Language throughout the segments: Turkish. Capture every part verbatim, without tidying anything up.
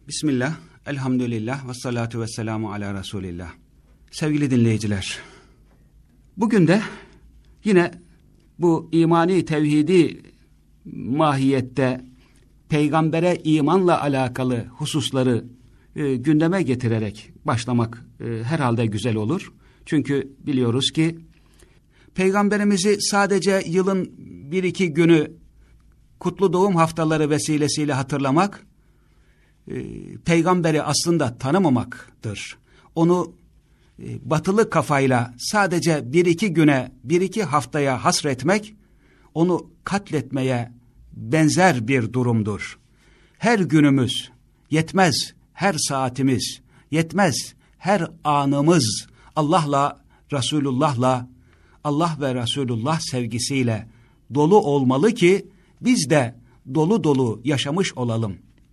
Bismillah, elhamdülillah ve salatu ve selamu ala Resulillah. Sevgili dinleyiciler, bugün de yine bu imani tevhidi mahiyette peygambere imanla alakalı hususları e, gündeme getirerek başlamak e, herhalde güzel olur. Çünkü biliyoruz ki peygamberimizi sadece yılın bir iki günü kutlu doğum haftaları vesilesiyle hatırlamak, e, peygamberi aslında tanımamaktır. Onu e, batılı kafayla sadece bir iki güne, bir iki haftaya hasretmek, onu katletmeye benzer bir durumdur. Her günümüz yetmez, her saatimiz yetmez, her anımız Allah'la, Resulullah'la, Allah ve Resulullah sevgisiyle dolu olmalı ki biz de dolu dolu yaşamış olalım.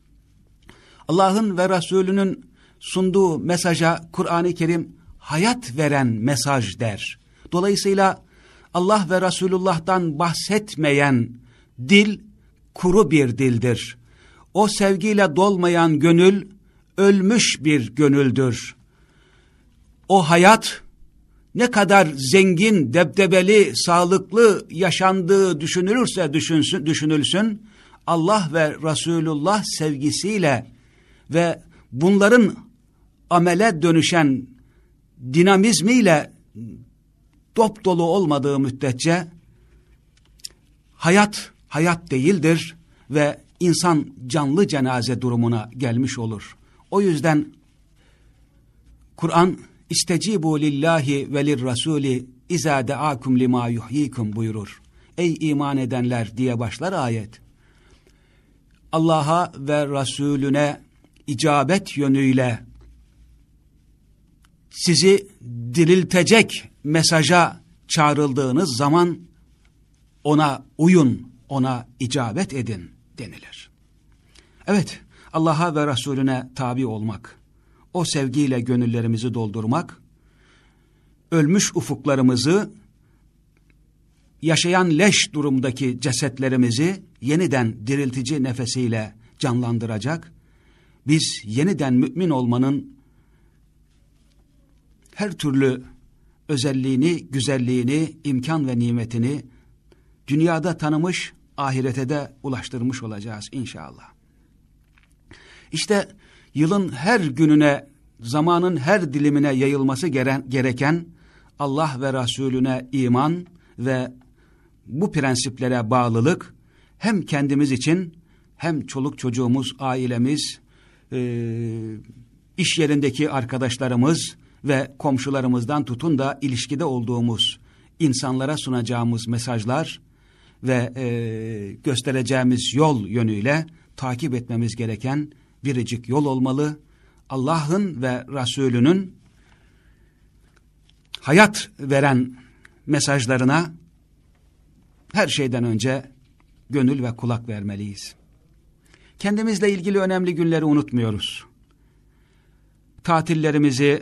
Allah'ın ve Resulünün sunduğu mesaja Kur'an-ı Kerim hayat veren mesaj der. Dolayısıyla Allah ve Resulullah'tan bahsetmeyen dil kuru bir dildir. O sevgiyle dolmayan gönül ölmüş bir gönüldür. O hayat ne kadar zengin, debdebeli, sağlıklı yaşandığı düşünülürse düşünsün, düşünülsün, Allah ve Resulullah sevgisiyle ve bunların amele dönüşen dinamizmiyle dop dolu olmadığı müddetçe hayat, hayat değildir ve insan canlı cenaze durumuna gelmiş olur. O yüzden Kur'an İstecibu lillahi ve lirrasuli izâ deâkum limâ yuhyikum buyurur. Ey iman edenler diye başlar ayet. Allah'a ve Resulüne icabet yönüyle sizi diriltecek mesaja çağrıldığınız zaman ona uyun, ona icabet edin denilir. Evet, Allah'a ve Resulüne tabi olmak, o sevgiyle gönüllerimizi doldurmak, ölmüş ufuklarımızı, yaşayan leş durumdaki cesetlerimizi yeniden diriltici nefesiyle canlandıracak, biz yeniden mümin olmanın her türlü özelliğini, güzelliğini, imkan ve nimetini dünyada tanımış, ahirete de ulaştırmış olacağız inşallah. İşte yılın her gününe, zamanın her dilimine yayılması gereken Allah ve Resulüne iman ve bu prensiplere bağlılık hem kendimiz için hem çoluk çocuğumuz, ailemiz, e, iş yerindeki arkadaşlarımız ve komşularımızdan tutun da ilişkide olduğumuz insanlara sunacağımız mesajlar ve e, göstereceğimiz yol yönüyle takip etmemiz gereken biricik yol olmalı. Allah'ın ve Resulünün hayat veren mesajlarına her şeyden önce gönül ve kulak vermeliyiz. Kendimizle ilgili önemli günleri unutmuyoruz. Tatillerimizi,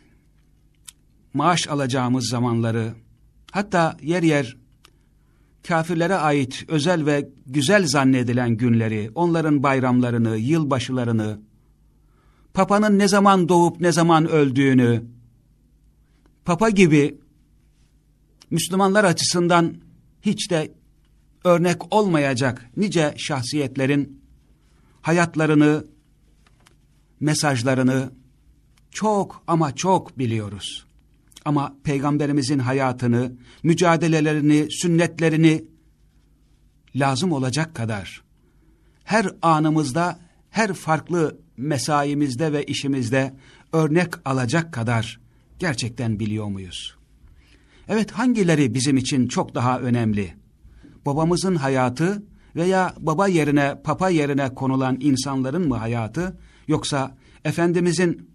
maaş alacağımız zamanları, hatta yer yer kafirlere ait özel ve güzel zannedilen günleri, onların bayramlarını, yılbaşılarını, Papa'nın ne zaman doğup ne zaman öldüğünü, Papa gibi Müslümanlar açısından hiç de örnek olmayacak nice şahsiyetlerin hayatlarını, mesajlarını çok ama çok biliyoruz. Ama Peygamberimizin hayatını, mücadelelerini, sünnetlerini lazım olacak kadar her anımızda, her farklı mesaimizde ve işimizde örnek alacak kadar gerçekten biliyor muyuz? Evet, hangileri bizim için çok daha önemli? Babamızın hayatı veya baba yerine, papa yerine konulan insanların mı hayatı, yoksa Efendimizin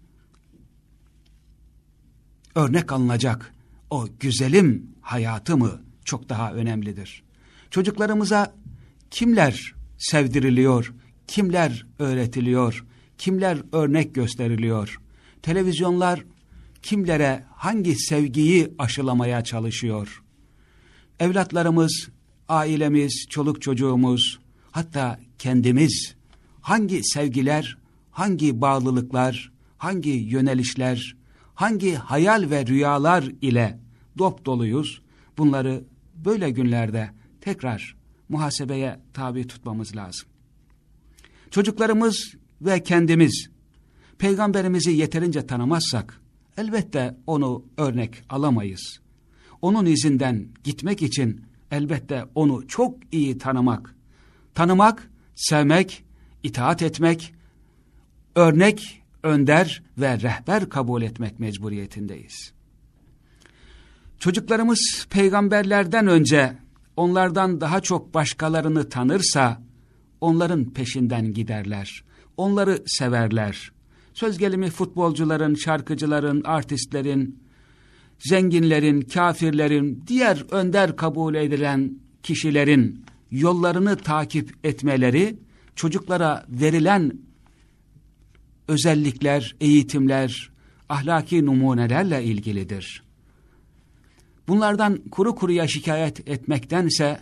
örnek alınacak o güzelim hayatı mı çok daha önemlidir? Çocuklarımıza kimler sevdiriliyor, kimler öğretiliyor, kimler örnek gösteriliyor? Televizyonlar kimlere hangi sevgiyi aşılamaya çalışıyor? Evlatlarımız, ailemiz, çoluk çocuğumuz, hatta kendimiz hangi sevgiler, hangi bağlılıklar, hangi yönelişler, hangi hayal ve rüyalar ile dop doluyuz, bunları böyle günlerde tekrar muhasebeye tabi tutmamız lazım. Çocuklarımız ve kendimiz Peygamberimizi yeterince tanımazsak elbette onu örnek alamayız. Onun izinden gitmek için elbette onu çok iyi tanımak, tanımak, sevmek, itaat etmek, örnek, önder ve rehber kabul etmek mecburiyetindeyiz. Çocuklarımız peygamberlerden önce onlardan daha çok başkalarını tanırsa onların peşinden giderler, onları severler. Söz gelimi futbolcuların, şarkıcıların, artistlerin, zenginlerin, kafirlerin, diğer önder kabul edilen kişilerin yollarını takip etmeleri çocuklara verilen özellikler, eğitimler, ahlaki numunelerle ilgilidir. Bunlardan kuru kuruya şikayet etmektense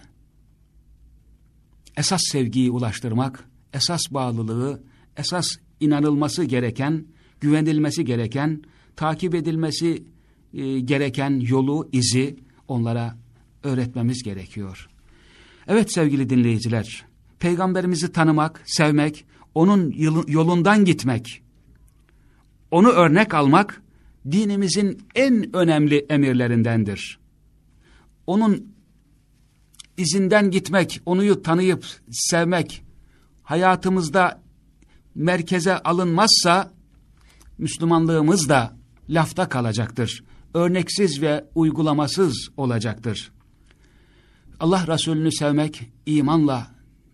esas sevgiyi ulaştırmak, esas bağlılığı, esas inanılması gereken, güvenilmesi gereken, takip edilmesi e, gereken yolu, izi onlara öğretmemiz gerekiyor. Evet sevgili dinleyiciler, Peygamberimizi tanımak, sevmek, onun yolundan gitmek, onu örnek almak dinimizin en önemli emirlerindendir. Onun izinden gitmek, onu tanıyıp sevmek hayatımızda merkeze alınmazsa Müslümanlığımız da lafta kalacaktır. Örneksiz ve uygulamasız olacaktır. Allah Resulü'nü sevmek imanla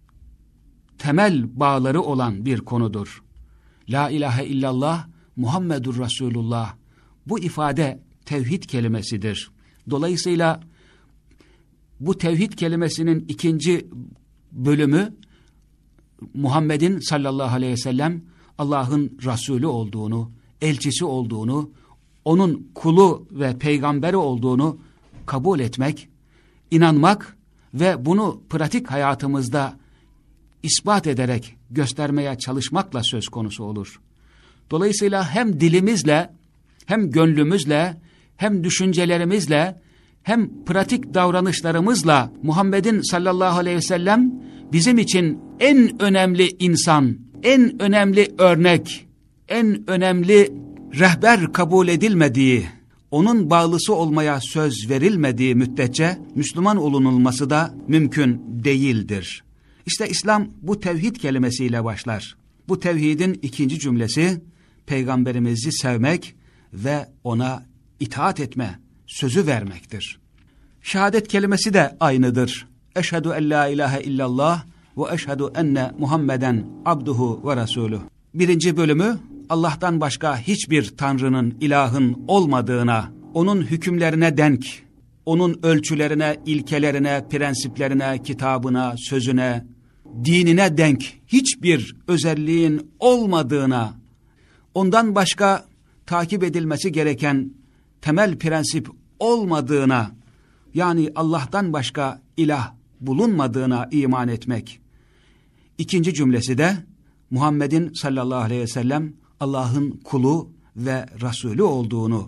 temel bağları olan bir konudur. La ilahe illallah Muhammedur Resulullah. Bu ifade tevhid kelimesidir. Dolayısıyla bu tevhid kelimesinin ikinci bölümü Muhammed'in sallallahu aleyhi ve sellem Allah'ın Resulü olduğunu, elçisi olduğunu, onun kulu ve peygamberi olduğunu kabul etmek, inanmak ve bunu pratik hayatımızda ispat ederek göstermeye çalışmakla söz konusu olur. Dolayısıyla hem dilimizle, hem gönlümüzle, hem düşüncelerimizle, hem pratik davranışlarımızla Muhammed'in sallallahu aleyhi ve sellem bizim için en önemli insan, en önemli örnek, en önemli rehber kabul edilmediği, onun bağlısı olmaya söz verilmediği müddetçe Müslüman olunulması da mümkün değildir. İşte İslam bu tevhid kelimesiyle başlar. Bu tevhidin ikinci cümlesi Peygamberimizi sevmek ve ona itaat etme sözü vermektir. Şehadet kelimesi de aynıdır. Eşhedü en la ilahe illallah ve eşhedü enne Muhammeden abduhu ve resuluh. Birinci bölümü Allah'tan başka hiçbir tanrının, ilahın olmadığına, onun hükümlerine denk, onun ölçülerine, ilkelerine, prensiplerine, kitabına, sözüne, dinine denk hiçbir özelliğin olmadığına, ondan başka takip edilmesi gereken temel prensip olmadığına, yani Allah'tan başka ilah bulunmadığına iman etmek. İkinci cümlesi de Muhammed'in sallallahu aleyhi ve sellem Allah'ın kulu ve Resulü olduğunu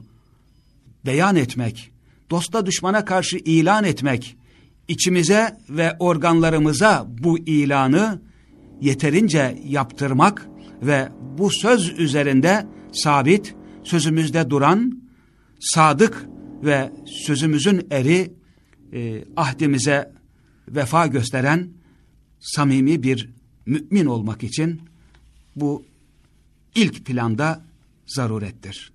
beyan etmek, dosta düşmana karşı ilan etmek, içimize ve organlarımıza bu ilanı yeterince yaptırmak ve bu söz üzerinde sabit, sözümüzde duran, sadık ve sözümüzün eri, e, ahdimize vefa gösteren samimi bir mümin olmak için bu ilk planda zarurettir.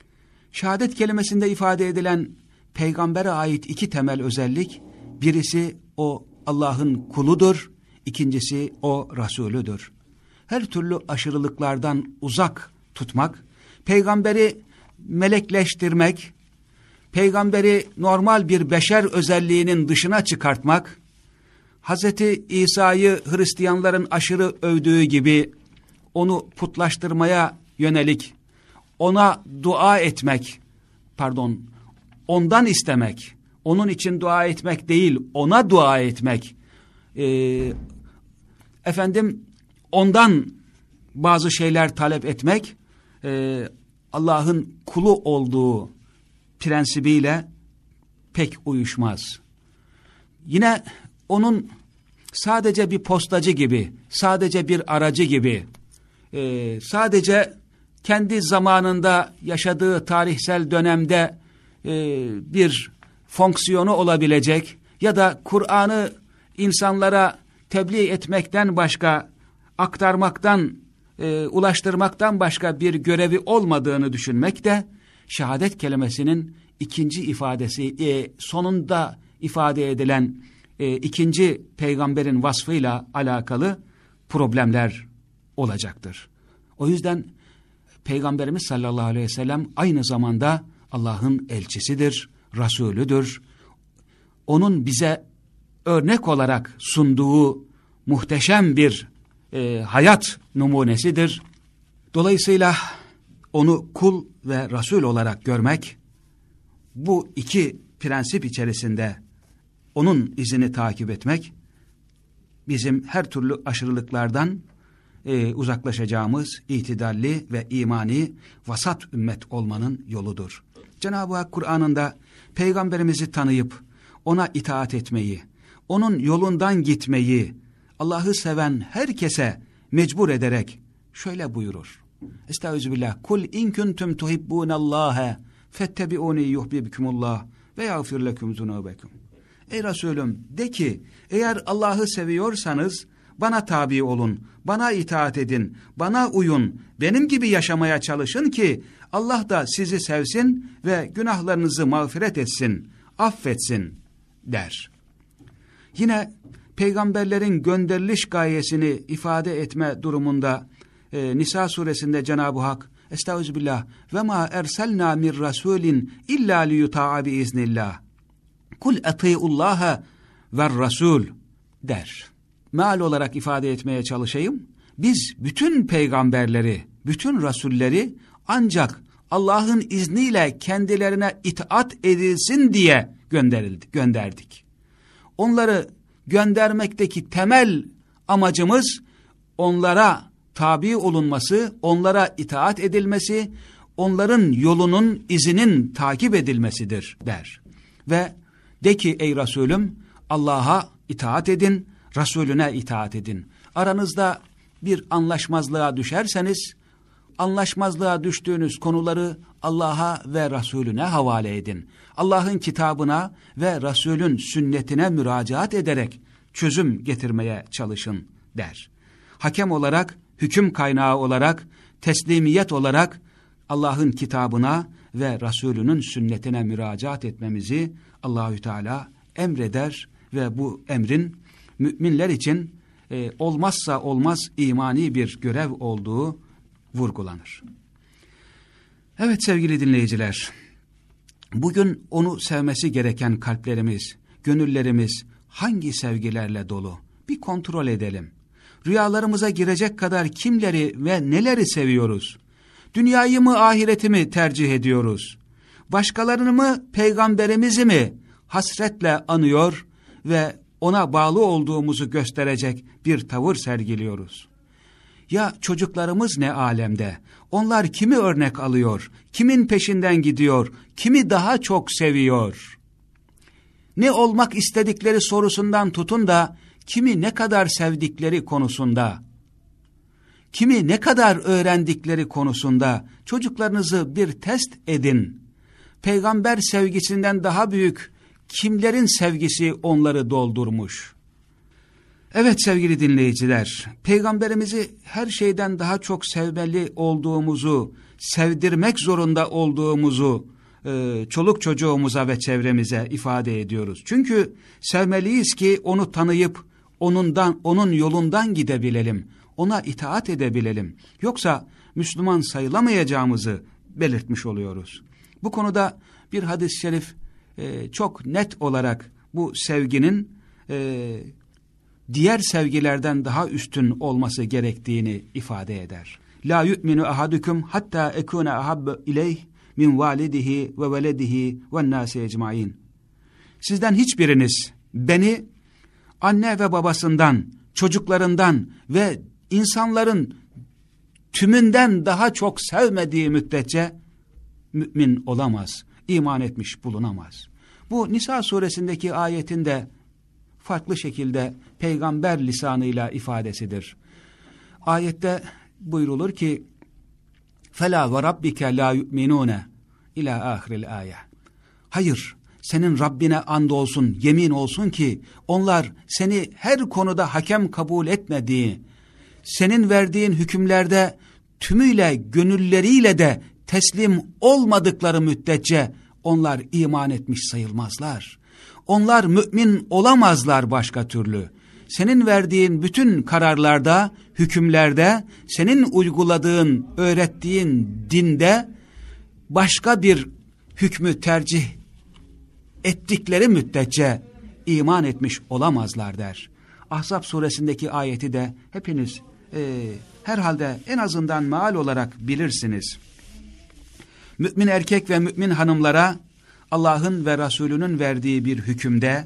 Şehadet kelimesinde ifade edilen peygambere ait iki temel özellik, birisi o Allah'ın kuludur, ikincisi o Resulüdür. Her türlü aşırılıklardan uzak tutmak, peygamberi melekleştirmek, peygamberi normal bir beşer özelliğinin dışına çıkartmak, Hazreti İsa'yı Hristiyanların aşırı övdüğü gibi onu putlaştırmaya yönelik, ona dua etmek, pardon, ondan istemek, onun için dua etmek değil, ona dua etmek, ee, efendim ondan bazı şeyler talep etmek e, Allah'ın kulu olduğu prensibiyle pek uyuşmaz. Yine onun sadece bir postacı gibi, sadece bir aracı gibi, e, sadece kendi zamanında yaşadığı tarihsel dönemde e, bir fonksiyonu olabilecek ya da Kur'an'ı insanlara tebliğ etmekten başka, aktarmaktan, e, ulaştırmaktan başka bir görevi olmadığını düşünmek de şehadet kelimesinin ikinci ifadesi, e, sonunda ifade edilen e, ikinci peygamberin vasfıyla alakalı problemler olacaktır. O yüzden Peygamberimiz sallallahu aleyhi ve sellem aynı zamanda Allah'ın elçisidir, Resulüdür. Onun bize örnek olarak sunduğu muhteşem bir e, hayat numunesidir. Dolayısıyla onu kul ve Resul olarak görmek, bu iki prensip içerisinde onun izini takip etmek, bizim her türlü aşırılıklardan e, uzaklaşacağımız itidalli ve imani vasat ümmet olmanın yoludur. Cenab-ı Hak Kur'an'ında Peygamberimizi tanıyıp ona itaat etmeyi, onun yolundan gitmeyi, Allah'ı seven herkese mecbur ederek şöyle buyurur. Estağfirullah. Kul in kuntum tuhibbunallâhe fettebi'ûni yuhbibkumullah ve yağfir lekum zunubekum. Ey Resulüm, de ki, eğer Allah'ı seviyorsanız bana tabi olun, bana itaat edin, bana uyun, benim gibi yaşamaya çalışın ki Allah da sizi sevsin ve günahlarınızı mağfiret etsin, affetsin der. Yine peygamberlerin gönderiliş gayesini ifade etme durumunda e, Nisa suresinde Cenab-ı Hak Estağfirullah ve ma erselna mir rasulin illa liyuta'a bi iznillah. Kul atiullaha ver rasul der. Meal olarak ifade etmeye çalışayım. Biz bütün peygamberleri, bütün rasulleri ancak Allah'ın izniyle kendilerine itaat edilsin diye gönderildi, gönderdik. Onları göndermekteki temel amacımız onlara tabi olunması, onlara itaat edilmesi, onların yolunun, izinin takip edilmesidir der. Ve de ki ey Resulüm, Allah'a itaat edin, Resulüne itaat edin. Aranızda bir anlaşmazlığa düşerseniz, anlaşmazlığa düştüğünüz konuları Allah'a ve Resulüne havale edin. Allah'ın kitabına ve Resulün sünnetine müracaat ederek çözüm getirmeye çalışın der. Hakem olarak, hüküm kaynağı olarak, teslimiyet olarak Allah'ın kitabına ve Resulünün sünnetine müracaat etmemizi Allahü Teala emreder ve bu emrin müminler için e, olmazsa olmaz imani bir görev olduğu vurgulanır. Evet sevgili dinleyiciler, bugün onu sevmesi gereken kalplerimiz, gönüllerimiz hangi sevgilerle dolu? Bir kontrol edelim. Rüyalarımıza girecek kadar kimleri ve neleri seviyoruz? Dünyayı mı, ahireti mi tercih ediyoruz? Başkalarını mı, peygamberimizi mi hasretle anıyor ve ona bağlı olduğumuzu gösterecek bir tavır sergiliyoruz? Ya çocuklarımız ne alemde? Onlar kimi örnek alıyor? Kimin peşinden gidiyor? Kimi daha çok seviyor? Ne olmak istedikleri sorusundan tutun da kimi ne kadar sevdikleri konusunda, kimi ne kadar öğrendikleri konusunda çocuklarınızı bir test edin. Peygamber sevgisinden daha büyük kimlerin sevgisi onları doldurmuş? Evet sevgili dinleyiciler, Peygamberimizi her şeyden daha çok sevmeli olduğumuzu, sevdirmek zorunda olduğumuzu e, çoluk çocuğumuza ve çevremize ifade ediyoruz. Çünkü sevmeliyiz ki onu tanıyıp onundan, onun yolundan gidebilelim, ona itaat edebilelim. Yoksa Müslüman sayılamayacağımızı belirtmiş oluyoruz. Bu konuda bir hadis-i şerif e, çok net olarak bu sevginin e, diğer sevgilerden daha üstün olması gerektiğini ifade eder. La yu'minu ahadukum hatta ekuna ahabbe ileyh min validihi ve veledihi ve nâsi ecmaîn. Sizden hiçbiriniz beni anne ve babasından, çocuklarından ve insanların tümünden daha çok sevmediği müddetçe mümin olamaz, iman etmiş bulunamaz. Bu Nisa suresindeki ayetin de farklı şekilde peygamber lisanıyla ifadesidir. Ayette buyrulur ki فَلَا وَرَبِّكَ لَا يُؤْمِنُونَ ila ahiril ayet. Hayır, senin Rabbine andolsun, yemin olsun ki onlar seni her konuda hakem kabul etmediği, senin verdiğin hükümlerde tümüyle gönülleriyle de teslim olmadıkları müddetçe onlar iman etmiş sayılmazlar. Onlar mümin olamazlar başka türlü. Senin verdiğin bütün kararlarda, hükümlerde, senin uyguladığın, öğrettiğin dinde başka bir hükmü tercih ettikleri müddetçe iman etmiş olamazlar der. Ahzab suresindeki ayeti de hepiniz e, herhalde en azından meal olarak bilirsiniz. Mümin erkek ve mümin hanımlara Allah'ın ve Resulünün verdiği bir hükümde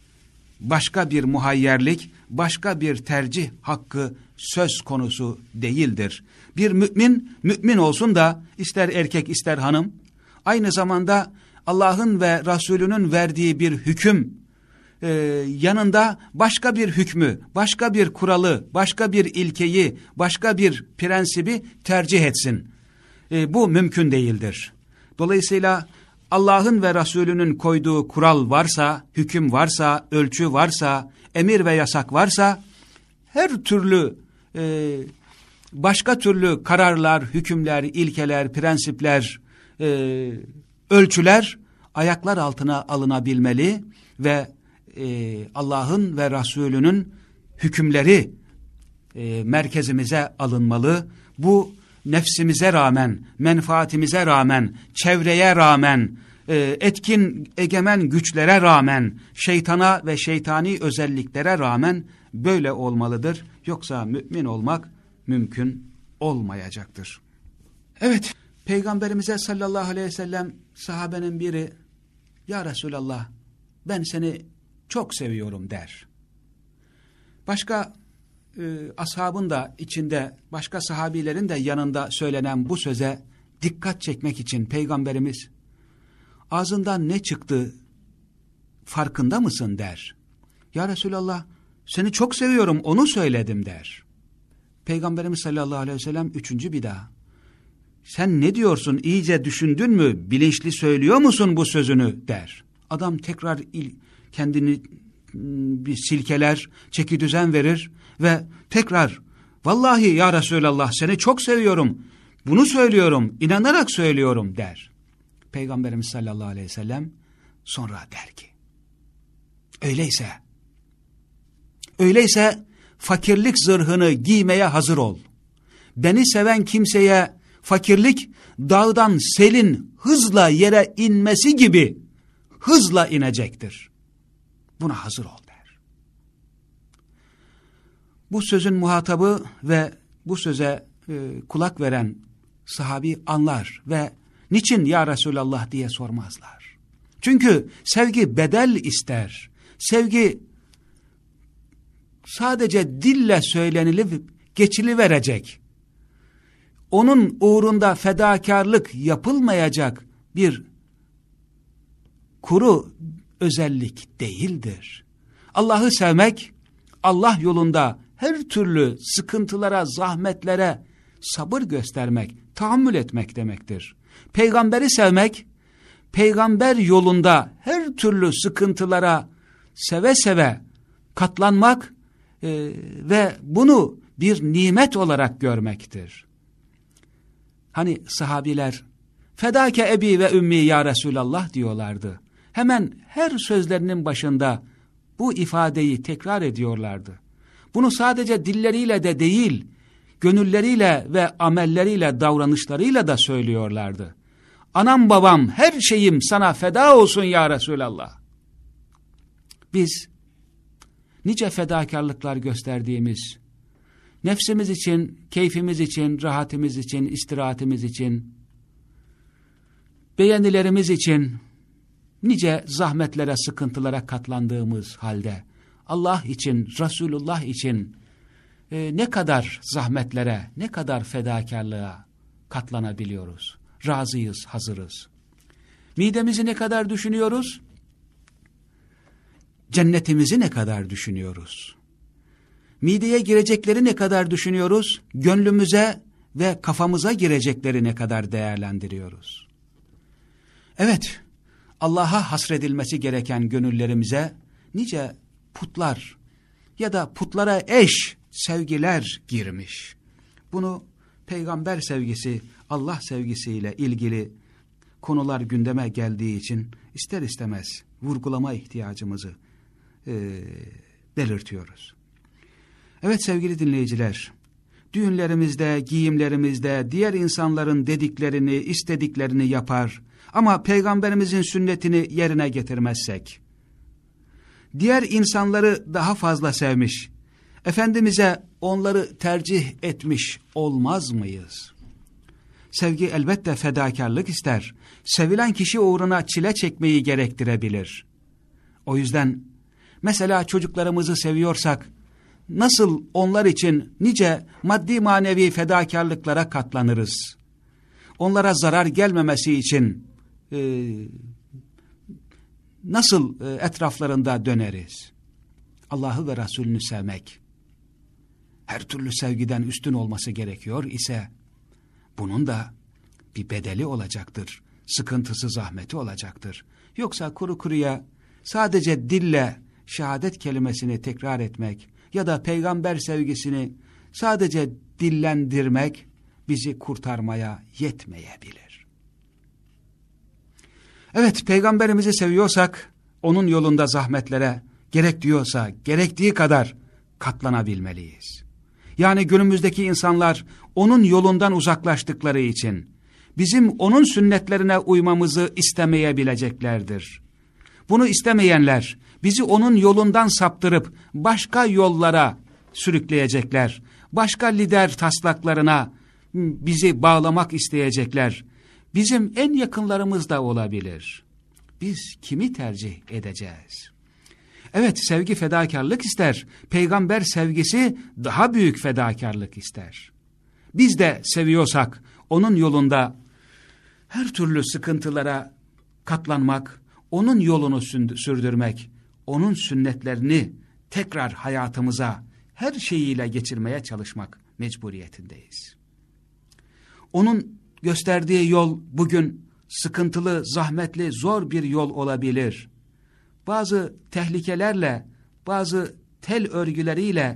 başka bir muhayyerlik, başka bir tercih hakkı söz konusu değildir. Bir mümin, mümin olsun da ister erkek ister hanım, aynı zamanda Allah'ın ve Resulünün verdiği bir hüküm e, yanında başka bir hükmü, başka bir kuralı, başka bir ilkeyi, başka bir prensibi tercih etsin. E, bu mümkün değildir. Dolayısıyla Allah'ın ve Resulünün koyduğu kural varsa, hüküm varsa, ölçü varsa, emir ve yasak varsa, her türlü e, başka türlü kararlar, hükümler, ilkeler, prensipler, e, ölçüler ayaklar altına alınabilmeli ve e, Allah'ın ve Resulünün hükümleri e, merkezimize alınmalı. Bu nefsimize rağmen, menfaatimize rağmen, çevreye rağmen, e, etkin egemen güçlere rağmen, şeytana ve şeytani özelliklere rağmen böyle olmalıdır. Yoksa mümin olmak mümkün olmayacaktır. Evet, Peygamberimize sallallahu aleyhi ve sellem sahabenin biri, ya Resulallah ben seni çok seviyorum der. Başka e, ashabın da içinde, başka sahabilerin de yanında söylenen bu söze dikkat çekmek için Peygamberimiz ağzından ne çıktı farkında mısın der. Ya Resulallah seni çok seviyorum onu söyledim der. Peygamberimiz sallallahu aleyhi ve sellem üçüncü bir daha. Sen ne diyorsun, iyice düşündün mü, bilinçli söylüyor musun bu sözünü der. Adam tekrar il, kendini bir silkeler, çekidüzen verir ve tekrar vallahi ya Resulallah seni çok seviyorum, bunu söylüyorum, inanarak söylüyorum der. Peygamberimiz sallallahu aleyhi ve sellem sonra der ki öyleyse, öyleyse fakirlik zırhını giymeye hazır ol. Beni seven kimseye fakirlik dağdan selin hızla yere inmesi gibi hızla inecektir. Buna hazır ol der. Bu sözün muhatabı ve bu söze e, kulak veren sahabi anlar ve niçin ya Resulallah diye sormazlar. Çünkü sevgi bedel ister. Sevgi sadece dille söylenilip geçiliverecek. Onun uğrunda fedakarlık yapılmayacak bir kuru özellik değildir. Allah'ı sevmek, Allah yolunda her türlü sıkıntılara, zahmetlere sabır göstermek, tahammül etmek demektir. Peygamberi sevmek, peygamber yolunda her türlü sıkıntılara seve seve katlanmak e, ve bunu bir nimet olarak görmektir. Hani sahabiler, fedake ebi ve ümmi ya Resulallah diyorlardı. Hemen her sözlerinin başında bu ifadeyi tekrar ediyorlardı. Bunu sadece dilleriyle de değil, gönülleriyle ve amelleriyle, davranışlarıyla da söylüyorlardı. Anam babam her şeyim sana feda olsun ya Resulallah. Biz nice fedakarlıklar gösterdiğimiz, nefsimiz için, keyfimiz için, rahatimiz için, istirahatimiz için, beğenilerimiz için nice zahmetlere, sıkıntılara katlandığımız halde Allah için, Resulullah için e, ne kadar zahmetlere, ne kadar fedakarlığa katlanabiliyoruz? Razıyız, hazırız. Midemizi ne kadar düşünüyoruz? Cennetimizi ne kadar düşünüyoruz? Mideye girecekleri ne kadar düşünüyoruz? Gönlümüze ve kafamıza girecekleri ne kadar değerlendiriyoruz? Evet, Allah'a hasredilmesi gereken gönüllerimize nice putlar ya da putlara eş sevgiler girmiş. Bunu peygamber sevgisi, Allah sevgisiyle ilgili konular gündeme geldiği için ister istemez vurgulama ihtiyacımızı e, belirtiyoruz. Evet sevgili dinleyiciler, düğünlerimizde, giyimlerimizde diğer insanların dediklerini, istediklerini yapar ama Peygamberimizin sünnetini yerine getirmezsek, diğer insanları daha fazla sevmiş, Efendimiz'e onları tercih etmiş olmaz mıyız? Sevgi elbette fedakarlık ister. Sevilen kişi uğruna çile çekmeyi gerektirebilir. O yüzden mesela çocuklarımızı seviyorsak, nasıl onlar için nice maddi manevi fedakarlıklara katlanırız? Onlara zarar gelmemesi için e, nasıl e, etraflarında döneriz? Allah'ı ve Resulünü sevmek her türlü sevgiden üstün olması gerekiyor ise bunun da bir bedeli olacaktır. Sıkıntısı, zahmeti olacaktır. Yoksa kuru kuruya sadece dille şehadet kelimesini tekrar etmek ya da peygamber sevgisini sadece dillendirmek bizi kurtarmaya yetmeyebilir. Evet, peygamberimizi seviyorsak onun yolunda zahmetlere gerek diyorsa gerektiği kadar katlanabilmeliyiz. Yani günümüzdeki insanlar onun yolundan uzaklaştıkları için bizim onun sünnetlerine uymamızı istemeyebileceklerdir. Bunu istemeyenler bizi onun yolundan saptırıp başka yollara sürükleyecekler. Başka lider taslaklarına bizi bağlamak isteyecekler. Bizim en yakınlarımız da olabilir. Biz kimi tercih edeceğiz? Evet, sevgi fedakarlık ister. Peygamber sevgisi daha büyük fedakarlık ister. Biz de seviyorsak onun yolunda her türlü sıkıntılara katlanmak, onun yolunu sürdürmek, onun sünnetlerini tekrar hayatımıza her şeyiyle geçirmeye çalışmak mecburiyetindeyiz. Onun gösterdiği yol bugün sıkıntılı, zahmetli, zor bir yol olabilir. Bazı tehlikelerle, bazı tel örgüleriyle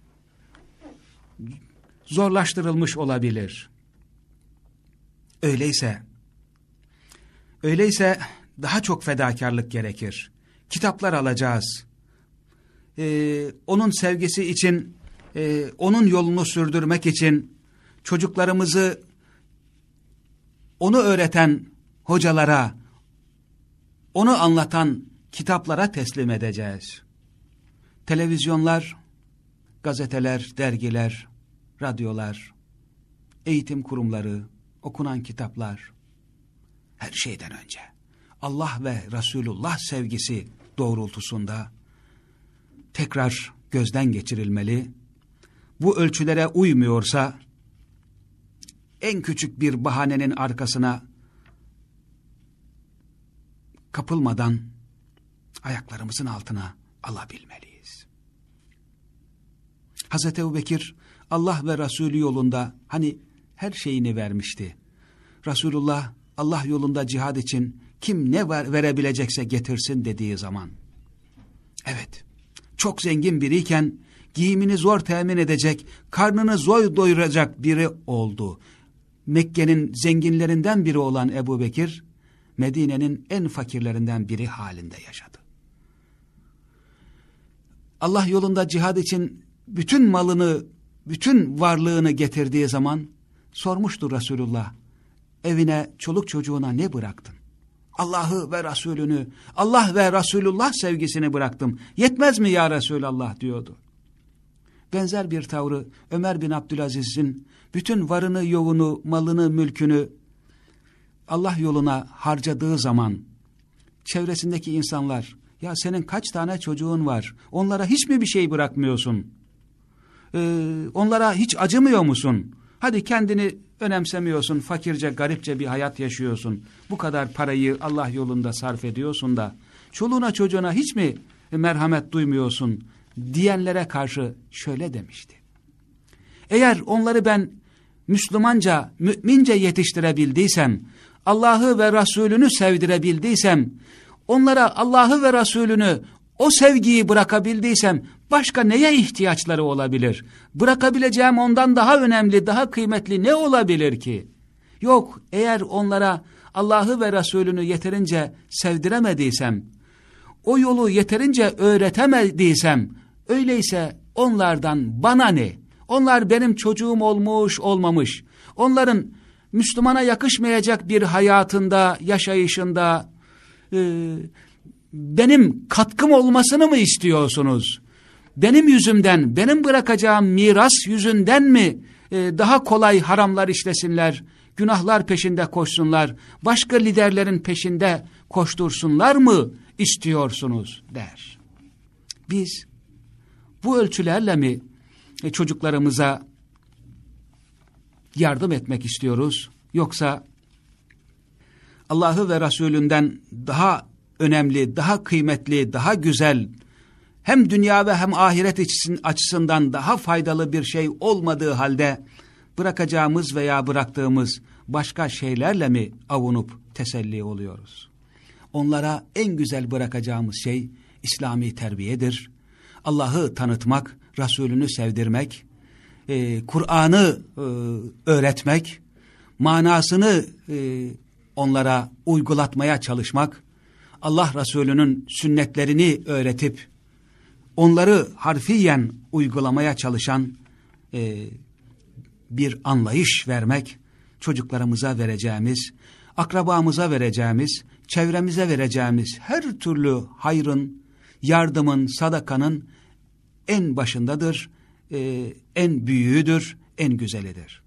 zorlaştırılmış olabilir. Öyleyse, öyleyse daha çok fedakarlık gerekir. Kitaplar alacağız. Ee, onun sevgisi için, e, onun yolunu sürdürmek için çocuklarımızı onu öğreten hocalara, onu anlatan kitaplara teslim edeceğiz. Televizyonlar, gazeteler, dergiler, radyolar, eğitim kurumları, okunan kitaplar, her şeyden önce Allah ve Resulullah sevgisi doğrultusunda tekrar gözden geçirilmeli. Bu ölçülere uymuyorsa en küçük bir bahanenin arkasına kapılmadan ayaklarımızın altına alabilmeliyiz. Hazreti Ebubekir Allah ve Resulü yolunda hani her şeyini vermişti. Resulullah Allah yolunda cihad için kim ne ver, verebilecekse getirsin dediği zaman. Evet, çok zengin biriyken giyimini zor temin edecek, karnını zor doyuracak biri oldu. Mekke'nin zenginlerinden biri olan Ebubekir, Medine'nin en fakirlerinden biri halinde yaşadı. Allah yolunda cihad için bütün malını, bütün varlığını getirdiği zaman sormuştu Resulullah, evine, çoluk çocuğuna ne bıraktın? Allah'ı ve Resulünü, Allah ve Resulullah sevgisini bıraktım. Yetmez mi ya Resulallah diyordu. Benzer bir tavrı Ömer bin Abdülaziz'in bütün varını, yoğunu, malını, mülkünü Allah yoluna harcadığı zaman çevresindeki insanlar, ya senin kaç tane çocuğun var, onlara hiç mi bir şey bırakmıyorsun? Ee, onlara hiç acımıyor musun? Hadi kendini önemsemiyorsun, fakirce, garipçe bir hayat yaşıyorsun. Bu kadar parayı Allah yolunda sarf ediyorsun da çoluğuna çocuğuna hiç mi merhamet duymuyorsun diyenlere karşı şöyle demişti. Eğer onları ben Müslümanca, mümince yetiştirebildiysem, Allah'ı ve Resulünü sevdirebildiysem, onlara Allah'ı ve Resulünü, o sevgiyi bırakabildiysem, başka neye ihtiyaçları olabilir? Bırakabileceğim ondan daha önemli, daha kıymetli ne olabilir ki? Yok, eğer onlara Allah'ı ve Resulünü yeterince sevdiremediysem, o yolu yeterince öğretemediysem, öyleyse onlardan bana ne? Onlar benim çocuğum olmuş olmamış, onların Müslümana yakışmayacak bir hayatında, yaşayışında e, benim katkım olmasını mı istiyorsunuz? Benim yüzümden, benim bırakacağım miras yüzünden mi e, daha kolay haramlar işlesinler, günahlar peşinde koşsunlar, başka liderlerin peşinde koştursunlar mı istiyorsunuz der. Biz bu ölçülerle mi e, çocuklarımıza yardım etmek istiyoruz, yoksa Allah'ı ve Resulünden daha önemli, daha kıymetli, daha güzel, hem dünya ve hem ahiret açısından daha faydalı bir şey olmadığı halde bırakacağımız veya bıraktığımız başka şeylerle mi avunup teselli oluyoruz? Onlara en güzel bırakacağımız şey İslami terbiyedir. Allah'ı tanıtmak, Resulünü sevdirmek, e, Kur'an'ı e, öğretmek, manasını e, onlara uygulatmaya çalışmak, Allah Resulü'nün sünnetlerini öğretip, onları harfiyen uygulamaya çalışan e, bir anlayış vermek, çocuklarımıza vereceğimiz, akrabamıza vereceğimiz, çevremize vereceğimiz her türlü hayrın, yardımın, sadakanın en başındadır, e, en büyüğüdür, en güzelidir.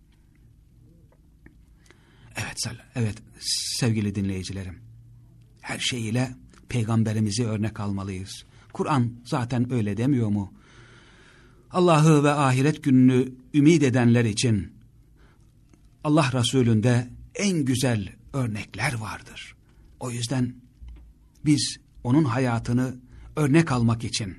Evet, evet sevgili dinleyicilerim, her şeyiyle Peygamberimizi örnek almalıyız. Kur'an zaten öyle demiyor mu? Allah'ı ve ahiret gününü ümit edenler için Allah Resulü'nde en güzel örnekler vardır. O yüzden biz onun hayatını örnek almak için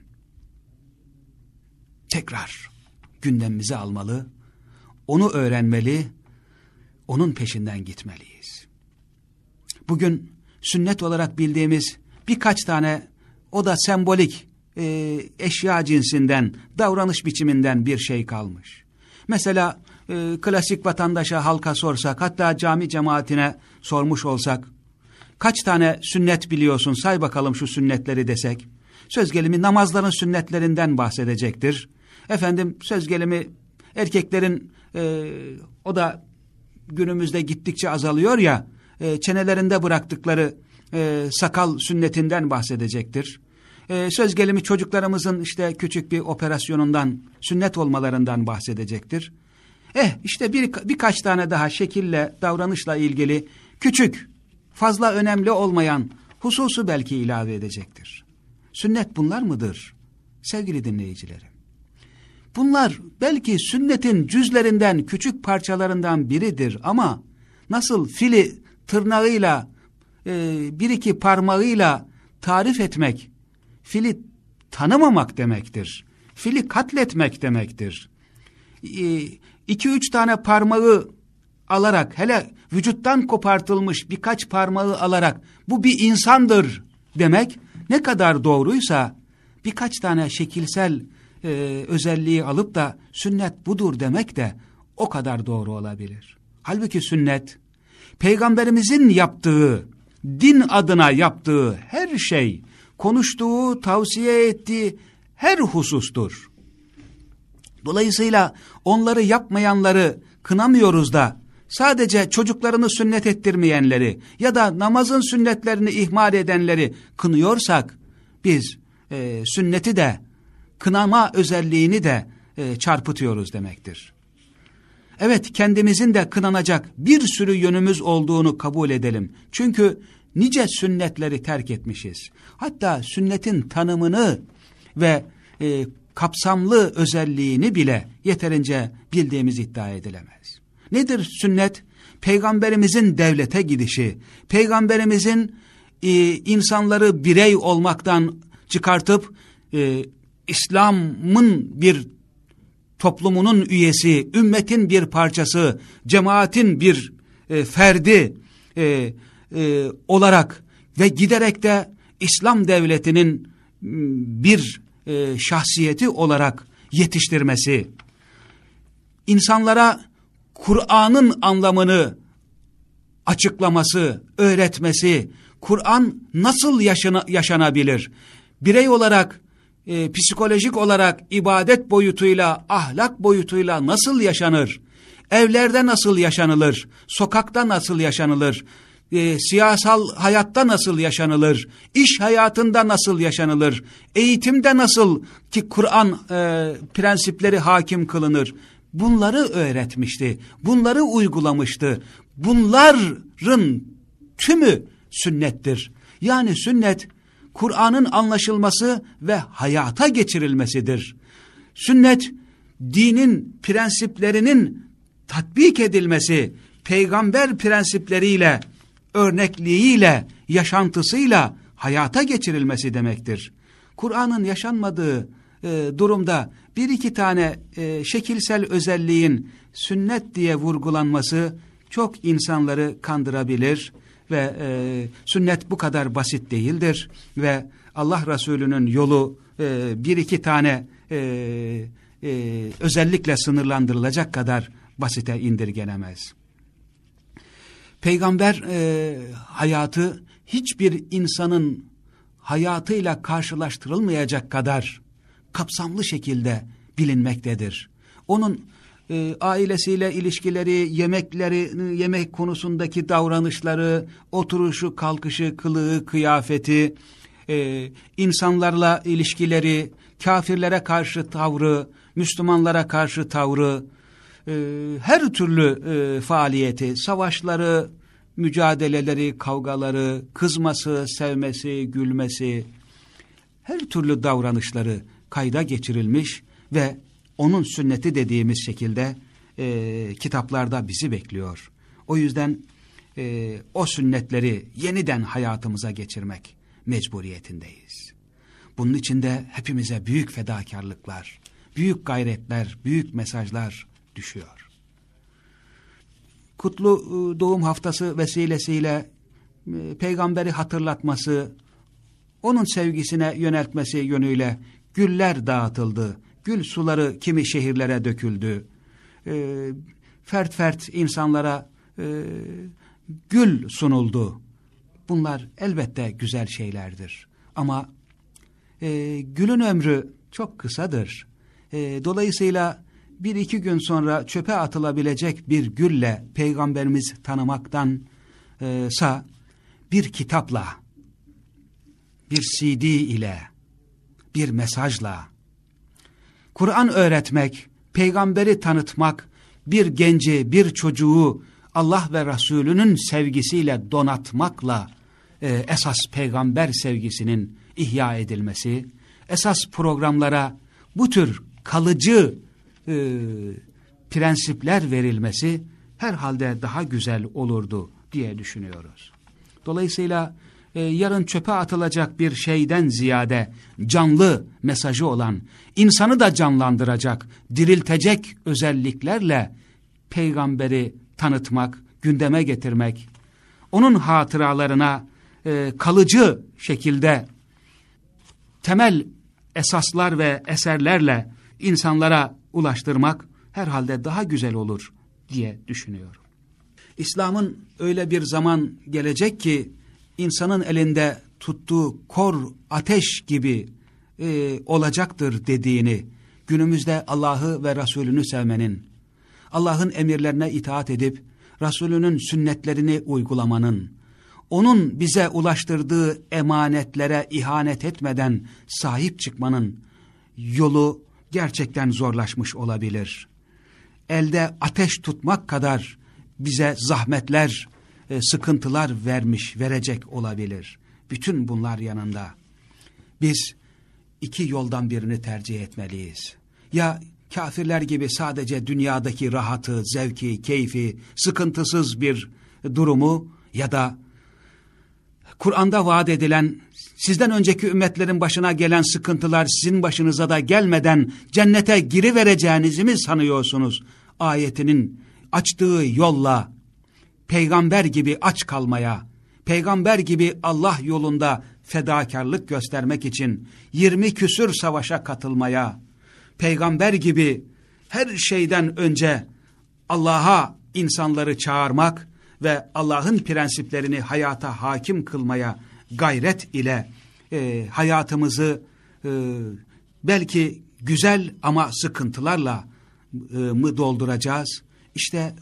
tekrar gündemimize almalı, onu öğrenmeli, onun peşinden gitmeliyiz. Bugün sünnet olarak bildiğimiz birkaç tane, o da sembolik e, eşya cinsinden, davranış biçiminden bir şey kalmış. Mesela e, klasik vatandaşa, halka sorsak, hatta cami cemaatine sormuş olsak, kaç tane sünnet biliyorsun, say bakalım şu sünnetleri desek, söz gelimi namazların sünnetlerinden bahsedecektir. Efendim söz gelimi erkeklerin, e, o da günümüzde gittikçe azalıyor ya, e, çenelerinde bıraktıkları e, sakal sünnetinden bahsedecektir. E, söz gelimi çocuklarımızın işte küçük bir operasyonundan, sünnet olmalarından bahsedecektir. Eh işte bir, birkaç tane daha şekille, davranışla ilgili küçük, fazla önemli olmayan hususu belki ilave edecektir. Sünnet bunlar mıdır sevgili dinleyicilerim? Bunlar belki sünnetin cüzlerinden, küçük parçalarından biridir ama nasıl fili tırnağıyla, e, bir iki parmağıyla tarif etmek, fili tanımamak demektir. Fili katletmek demektir. E, iki üç tane parmağı alarak, hele vücuttan kopartılmış birkaç parmağı alarak bu bir insandır demek ne kadar doğruysa, birkaç tane şekilsel e, özelliği alıp da sünnet budur demek de o kadar doğru olabilir. Halbuki sünnet, Peygamberimizin yaptığı, din adına yaptığı her şey, konuştuğu, tavsiye ettiği her husustur. Dolayısıyla onları yapmayanları kınamıyoruz da, sadece çocuklarını sünnet ettirmeyenleri ya da namazın sünnetlerini ihmal edenleri kınıyorsak, biz e, sünneti de, kınama özelliğini de e, çarpıtıyoruz demektir. Evet, kendimizin de kınanacak bir sürü yönümüz olduğunu kabul edelim. Çünkü nice sünnetleri terk etmişiz. Hatta sünnetin tanımını ve e, kapsamlı özelliğini bile yeterince bildiğimiz iddia edilemez. Nedir sünnet? Peygamberimizin devlete gidişi, Peygamberimizin e, insanları birey olmaktan çıkartıp e, İslam'ın bir toplumunun üyesi, ümmetin bir parçası, cemaatin bir e, ferdi e, e, olarak ve giderek de İslam devletinin bir e, şahsiyeti olarak yetiştirmesi, insanlara Kur'an'ın anlamını açıklaması, öğretmesi, Kur'an nasıl yaşana, yaşanabilir? Birey olarak, e, psikolojik olarak ibadet boyutuyla, ahlak boyutuyla nasıl yaşanır? Evlerde nasıl yaşanılır? Sokakta nasıl yaşanılır? E, siyasal hayatta nasıl yaşanılır? İş hayatında nasıl yaşanılır? Eğitimde nasıl ki Kur'an e, prensipleri hakim kılınır? Bunları öğretmişti. Bunları uygulamıştı. Bunların tümü sünnettir. Yani sünnet, Kur'an'ın anlaşılması ve hayata geçirilmesidir. Sünnet, dinin prensiplerinin tatbik edilmesi, peygamber prensipleriyle, örnekliğiyle, yaşantısıyla hayata geçirilmesi demektir. Kur'an'ın yaşanmadığı e, durumda bir iki tane e, şekilsel özelliğin sünnet diye vurgulanması çok insanları kandırabilir ve e, sünnet bu kadar basit değildir ve Allah Resulü'nün yolu e, bir iki tane e, e, özellikle sınırlandırılacak kadar basite indirgenemez. Peygamber e, hayatı hiçbir insanın hayatıyla karşılaştırılmayacak kadar kapsamlı şekilde bilinmektedir. Onun e, ailesiyle ilişkileri, yemekleri, yemek konusundaki davranışları, oturuşu, kalkışı, kılığı, kıyafeti, e, insanlarla ilişkileri, kafirlere karşı tavrı, Müslümanlara karşı tavrı, e, her türlü e, faaliyeti, savaşları, mücadeleleri, kavgaları, kızması, sevmesi, gülmesi, her türlü davranışları kayda geçirilmiş ve onun sünneti dediğimiz şekilde e, kitaplarda bizi bekliyor. O yüzden e, o sünnetleri yeniden hayatımıza geçirmek mecburiyetindeyiz. Bunun için de hepimize büyük fedakarlıklar, büyük gayretler, büyük mesajlar düşüyor. Kutlu Doğum Haftası vesilesiyle e, peygamberi hatırlatması, onun sevgisine yöneltmesi yönüyle güller dağıtıldı. Gül suları kimi şehirlere döküldü. E, fert fert insanlara e, gül sunuldu. Bunlar elbette güzel şeylerdir. Ama e, gülün ömrü çok kısadır. E, dolayısıyla bir iki gün sonra çöpe atılabilecek bir gülle Peygamberimiz tanımaktansa bir kitapla, bir C D ile, bir mesajla, Kur'an öğretmek, peygamberi tanıtmak, bir genci, bir çocuğu Allah ve Resulünün sevgisiyle donatmakla e, esas peygamber sevgisinin ihya edilmesi, esas programlara bu tür kalıcı e, prensipler verilmesi herhalde daha güzel olurdu diye düşünüyoruz. Dolayısıyla e, yarın çöpe atılacak bir şeyden ziyade canlı mesajı olan, insanı da canlandıracak, diriltecek özelliklerle peygamberi tanıtmak, gündeme getirmek, onun hatıralarına e, kalıcı şekilde temel esaslar ve eserlerle insanlara ulaştırmak herhalde daha güzel olur diye düşünüyorum. İslam'ın öyle bir zaman gelecek ki insanın elinde tuttuğu kor ateş gibi e, olacaktır dediğini, günümüzde Allah'ı ve Resulünü sevmenin, Allah'ın emirlerine itaat edip Resulünün sünnetlerini uygulamanın, onun bize ulaştırdığı emanetlere ihanet etmeden sahip çıkmanın yolu gerçekten zorlaşmış olabilir. Elde ateş tutmak kadar bize zahmetler, e, sıkıntılar vermiş, verecek olabilir. Bütün bunlar yanında biz iki yoldan birini tercih etmeliyiz. Ya kafirler gibi sadece dünyadaki rahatı, zevki, keyfi, sıkıntısız bir durumu ya da Kur'an'da vaat edilen, sizden önceki ümmetlerin başına gelen sıkıntılar sizin başınıza da gelmeden cennete girivereceğinizi mi sanıyorsunuz? Ayetinin açtığı yolla peygamber gibi aç kalmaya, peygamber gibi Allah yolunda fedakarlık göstermek için yirmi küsür savaşa katılmaya, peygamber gibi her şeyden önce Allah'a insanları çağırmak ve Allah'ın prensiplerini hayata hakim kılmaya gayret ile e, hayatımızı e, belki güzel ama sıkıntılarla e, mı dolduracağız? İşte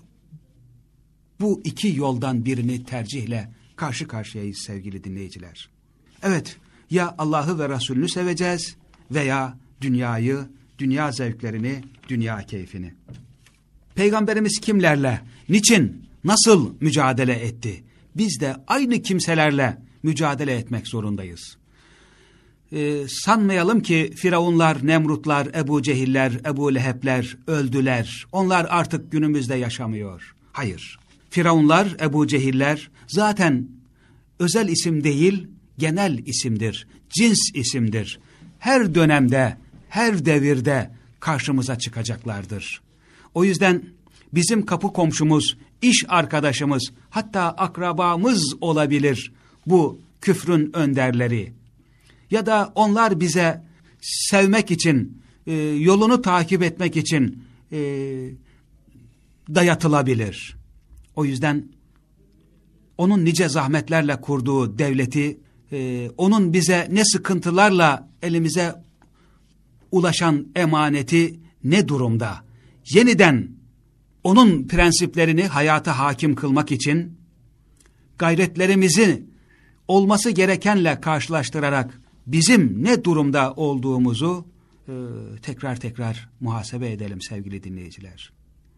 bu iki yoldan birini tercihle karşı karşıyayız sevgili dinleyiciler. Evet, ya Allah'ı ve Resulünü seveceğiz veya dünyayı, dünya zevklerini, dünya keyfini. Peygamberimiz kimlerle, niçin, nasıl mücadele etti? Biz de aynı kimselerle mücadele etmek zorundayız. Ee, sanmayalım ki Firavunlar, Nemrutlar, Ebu Cehiller, Ebu Lehebler öldüler. Onlar artık günümüzde yaşamıyor. Hayır. Firavunlar, Ebu Cehiller zaten özel isim değil, genel isimdir, cins isimdir. Her dönemde, her devirde karşımıza çıkacaklardır. O yüzden bizim kapı komşumuz, iş arkadaşımız, hatta akrabamız olabilir bu küfrün önderleri. Ya da onlar bize sevmek için, e, yolunu takip etmek için e, dayatılabilir. O yüzden onun nice zahmetlerle kurduğu devleti, e, onun bize ne sıkıntılarla elimize ulaşan emaneti ne durumda? Yeniden onun prensiplerini hayata hakim kılmak için gayretlerimizi olması gerekenle karşılaştırarak bizim ne durumda olduğumuzu e, tekrar tekrar muhasebe edelim sevgili dinleyiciler.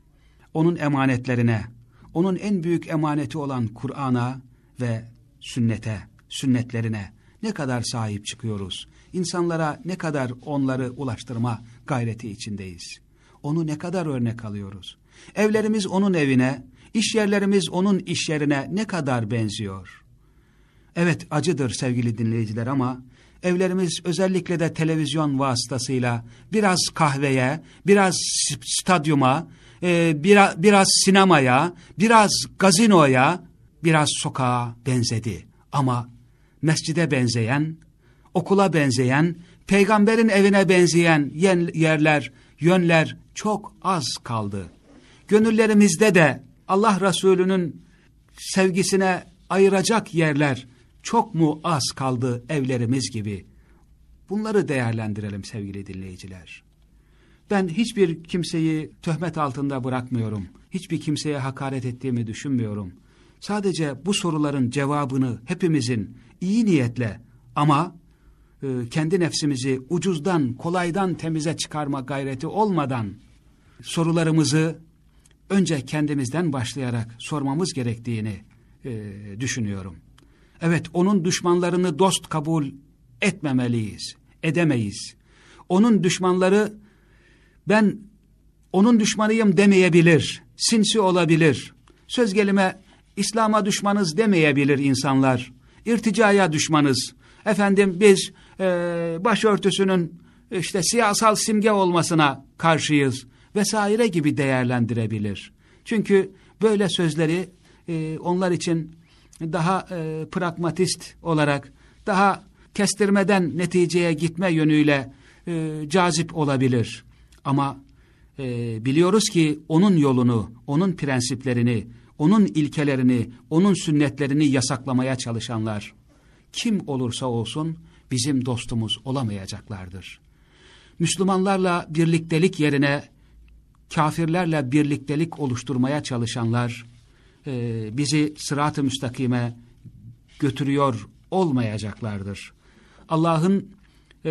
Onun emanetlerine, onun en büyük emaneti olan Kur'an'a ve sünnete, sünnetlerine ne kadar sahip çıkıyoruz? İnsanlara ne kadar onları ulaştırma gayreti içindeyiz? Onu ne kadar örnek alıyoruz? Evlerimiz onun evine, iş yerlerimiz onun iş yerine ne kadar benziyor? Evet, acıdır sevgili dinleyiciler ama evlerimiz özellikle de televizyon vasıtasıyla biraz kahveye, biraz stadyuma, e, biraz, biraz sinemaya, biraz gazinoya, biraz sokağa benzedi. Ama mescide benzeyen, okula benzeyen, peygamberin evine benzeyen yerler, yönler çok az kaldı. Gönüllerimizde de Allah Resulü'nün sevgisine ayıracak yerler çok mu az kaldı evlerimiz gibi? Bunları değerlendirelim sevgili dinleyiciler. Ben hiçbir kimseyi töhmet altında bırakmıyorum. Hiçbir kimseye hakaret ettiğimi düşünmüyorum. Sadece bu soruların cevabını hepimizin iyi niyetle ama e, kendi nefsimizi ucuzdan, kolaydan temize çıkarma gayreti olmadan sorularımızı önce kendimizden başlayarak sormamız gerektiğini e, düşünüyorum. Evet, onun düşmanlarını dost kabul etmemeliyiz, edemeyiz. Onun düşmanları ben onun düşmanıyım demeyebilir, sinsi olabilir. Söz gelime İslam'a düşmanız demeyebilir insanlar. İrticaya düşmanız. Efendim biz e, başörtüsünün işte siyasal simge olmasına karşıyız vesaire gibi değerlendirebilir. Çünkü böyle sözleri e, onlar için daha e, pragmatist olarak, daha kestirmeden neticeye gitme yönüyle e, cazip olabilir. Ama e, biliyoruz ki onun yolunu, onun prensiplerini, onun ilkelerini, onun sünnetlerini yasaklamaya çalışanlar kim olursa olsun bizim dostumuz olamayacaklardır. Müslümanlarla birliktelik yerine kafirlerle birliktelik oluşturmaya çalışanlar e, bizi sırat-ı müstakime götürüyor olmayacaklardır. Allah'ın e,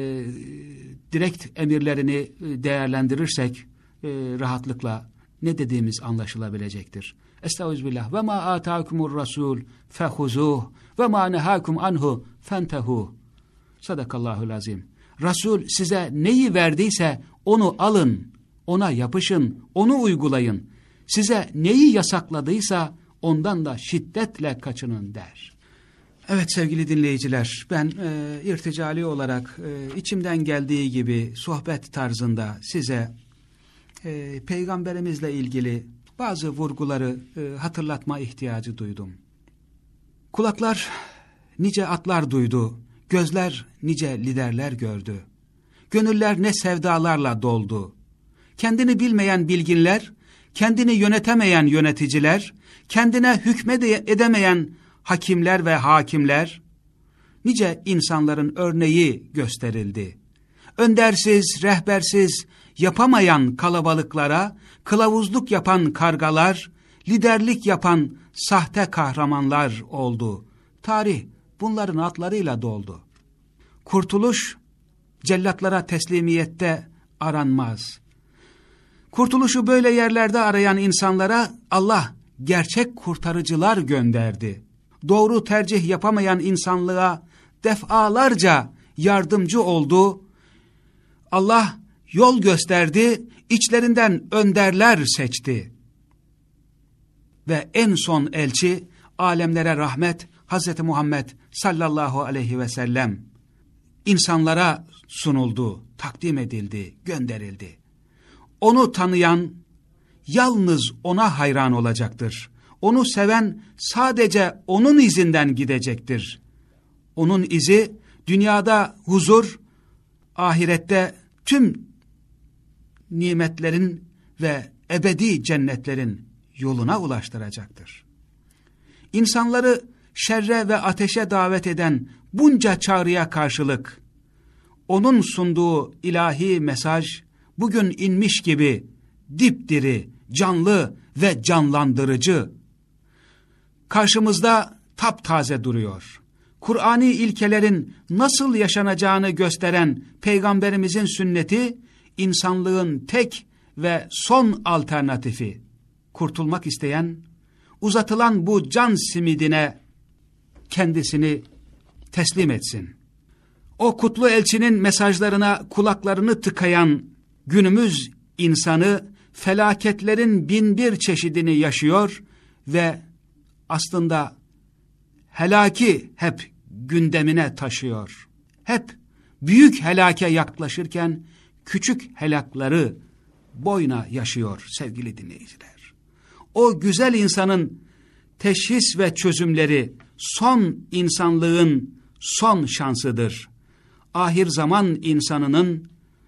direkt emirlerini değerlendirirsek e, rahatlıkla ne dediğimiz anlaşılabilecektir. Estağfirullah. Ve ma ataakumur rasul fehuzuh ve ma nehakum anhu fentehu. Sadakallahul azim. Resul size neyi verdiyse onu alın, ona yapışın, onu uygulayın. Size neyi yasakladıysa ondan da şiddetle kaçının der. Evet sevgili dinleyiciler, ben e, irticali olarak e, içimden geldiği gibi sohbet tarzında size e, Peygamberimizle ilgili bazı vurguları e, hatırlatma ihtiyacı duydum. Kulaklar nice atlar duydu, gözler nice liderler gördü. Gönüller ne sevdalarla doldu. Kendini bilmeyen bilginler, kendini yönetemeyen yöneticiler, kendine hükmedemeyen hakimler ve hakimler, nice insanların örneği gösterildi. Öndersiz, rehbersiz yapamayan kalabalıklara, kılavuzluk yapan kargalar, liderlik yapan sahte kahramanlar oldu. Tarih bunların adlarıyla doldu. Kurtuluş, cellatlara teslimiyette aranmaz. Kurtuluşu böyle yerlerde arayan insanlara Allah gerçek kurtarıcılar gönderdi. Doğru tercih yapamayan insanlığa defalarca yardımcı oldu. Allah yol gösterdi, içlerinden önderler seçti. Ve en son elçi, alemlere rahmet, Hazreti Muhammed sallallahu aleyhi ve sellem insanlara sunuldu, takdim edildi, gönderildi. Onu tanıyan yalnız ona hayran olacaktır. Onu seven sadece onun izinden gidecektir. Onun izi dünyada huzur, ahirette tüm nimetlerin ve ebedi cennetlerin yoluna ulaştıracaktır. İnsanları şerre ve ateşe davet eden bunca çağrıya karşılık onun sunduğu ilahi mesaj bugün inmiş gibi dipdiri, canlı ve canlandırıcı. Karşımızda taptaze duruyor. Kur'ani ilkelerin nasıl yaşanacağını gösteren Peygamberimizin sünneti, insanlığın tek ve son alternatifi. Kurtulmak isteyen, uzatılan bu can simidine kendisini teslim etsin. O kutlu elçinin mesajlarına kulaklarını tıkayan günümüz insanı felaketlerin bin bir çeşidini yaşıyor ve aslında helaki hep gündemine taşıyor. Hep büyük helake yaklaşırken küçük helakları boyuna yaşıyor sevgili dinleyiciler. O güzel insanın teşhis ve çözümleri son insanlığın son şansıdır. Ahir zaman insanının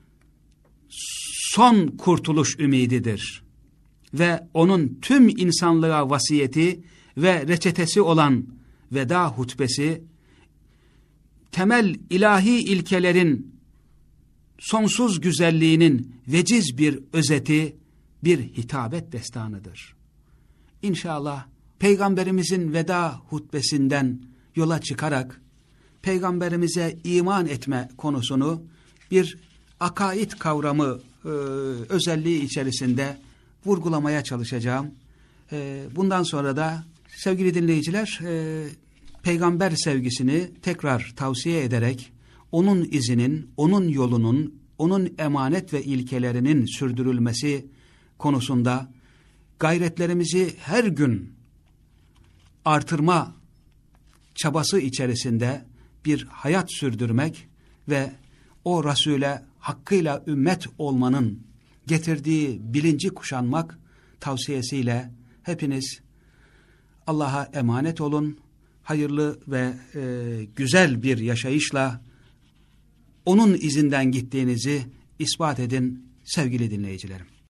son kurtuluş ümididir. Ve onun tüm insanlığa vasiyeti ve reçetesi olan veda hutbesi, temel ilahi ilkelerin sonsuz güzelliğinin veciz bir özeti, bir hitabet destanıdır. İnşallah Peygamberimizin veda hutbesinden yola çıkarak Peygamberimize iman etme konusunu bir akaid kavramı e, özelliği içerisinde vurgulamaya çalışacağım. E, bundan sonra da sevgili dinleyiciler e, peygamber sevgisini tekrar tavsiye ederek onun izinin, onun yolunun, onun emanet ve ilkelerinin sürdürülmesi konusunda gayretlerimizi her gün artırma çabası içerisinde bir hayat sürdürmek ve o Resul'e hakkıyla ümmet olmanın getirdiği bilinci kuşanmak tavsiyesiyle hepiniz Allah'a emanet olun. Hayırlı ve e, güzel bir yaşayışla onun izinden gittiğinizi ispat edin sevgili dinleyicilerim.